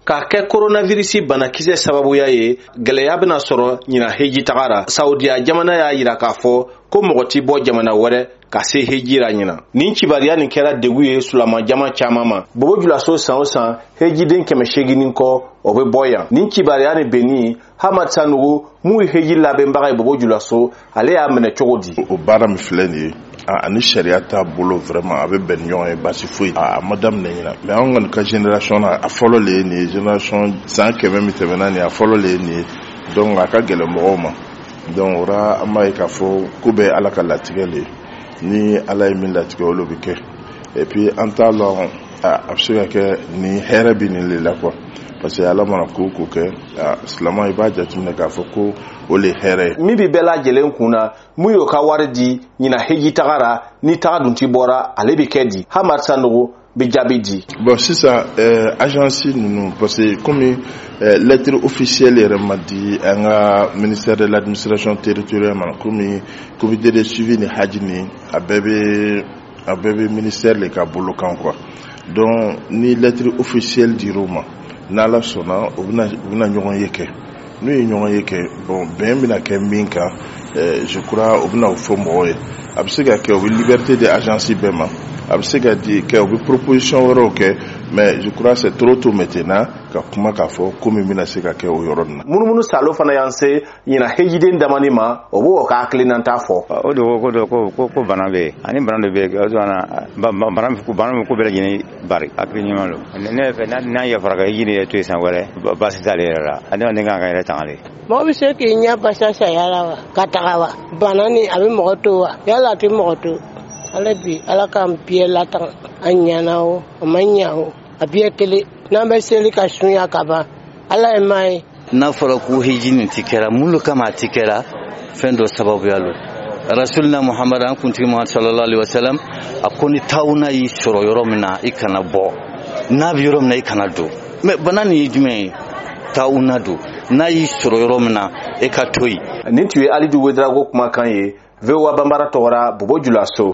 k'a kɛ coronavirus banakisɛ sababuya ye gɛlɛya bɛna sɔrɔ ɲina heji tagara. Saudiya jamana y'a yira k'a fɔ ko mɔgɔ ti bɔ jamana wɛrɛ ka se heji ra ɲina. Nin cibariya nin kɛra degu ye sulama jama caman ma. Bobo julaso san o san hejiden 800 kɔ o bɛ bɔ yan. Nin cibariya ni benni Hamad Sanogo mu heji labɛnbaga ye Bobo julaso ale y'a minɛ cogo di. O baara min filɛ nin ye ani sariya t'a bolo vraiment a bɛ bɛn ɲɔgɔn ye basi foyi a ma daminɛ ɲina mais an kɔni ka génération na a fɔlɔ le ye nin ye génération san 100 min tɛmɛna nin a fɔlɔ le ye nin ye donc a ka gɛlɛn mɔgɔw ma donc ora an b'a ye k'a fɔ ko bɛ ala ka latigɛ le ni ala ye min latigɛ olu bɛ kɛ et puis an t'a lɔn a bɛ se ka kɛ ni hɛrɛ bɛ nin le la quoi parce que ala mana ko kɛ silamɛ i b'a jateminɛ k'a fɔ ko o le hɛrɛ min bi bɛɛ lajɛlen kunna mun y'o ka wari di ɲina heji tagara ni taga dun ti bɔra ale bi kɛ di Hamad Sanogo bi jaabi di. Bon sisan agence ninnu parce que comme lettre officielle yɛrɛ ma di an ka ministère de l'administration territoriale ma comme comité de suivi ni haji ni a bɛɛ bɛ ministère le ka bolo kan quoi donc ni lettre officielle dir'o ma n'ala sɔnna o bɛna ɲɔgɔn ye kɛ n'u ye ɲɔgɔn ye kɛ bon bɛn bɛna kɛ min kan je crois o bɛna o fɔ mɔgɔw ye a bɛ se ka kɛ o bɛ liberté de agence bɛɛ ma a bɛ se ka di kɛ o bɛ proposition wɛrɛw kɛ mais je crois c'est trop tôt maintenant ka kuma k'a fɔ ko min bɛna se ka kɛ o yɔrɔ nin na. Munumunu salo fana y'an se ɲina hejiden damani ma o b'o ka hakilinanta fɔ. O de ko bana bɛ yen ani bana dɔ bɛ yen bana min ko bɛɛ lajɛlen bari hakili ɲuman don ne fɛ n'a yafara ka heji de to yen san wɛrɛ basi t'ale yɛrɛ la adamaden kan ka yɛrɛ tanga de. Mɔgɔ bɛ se k'i ɲɛ basa saya la wa ka taga wa bana ni a bɛ mɔgɔ to wa yala a tɛ mɔgɔ to ala bi ala k'an bɛɛ latanga a ɲana o a ma ɲa o a bɛɛ kelen n'an bɛ seli ka sunya ka ban ala ye maa ye. N'a fɔra ko heji nin ti kɛra mun kama a ti kɛra fɛn dɔ sababuya lo rasulina muhammad an kuntigi muhammad sallallahu alaihi wasallam a ko ni tawuna y'i sɔrɔ yɔrɔ min na i kana bɔ n'a bɛ yɔrɔ min na i kana don mais bana nin ye jumɛn ye tawuna don n'a y'i sɔrɔ yɔrɔ min na e ka to yen. Nin tun ye Alidu Wedrago kumakan ye VOA Bambara tɔgɔra Bobo julaso.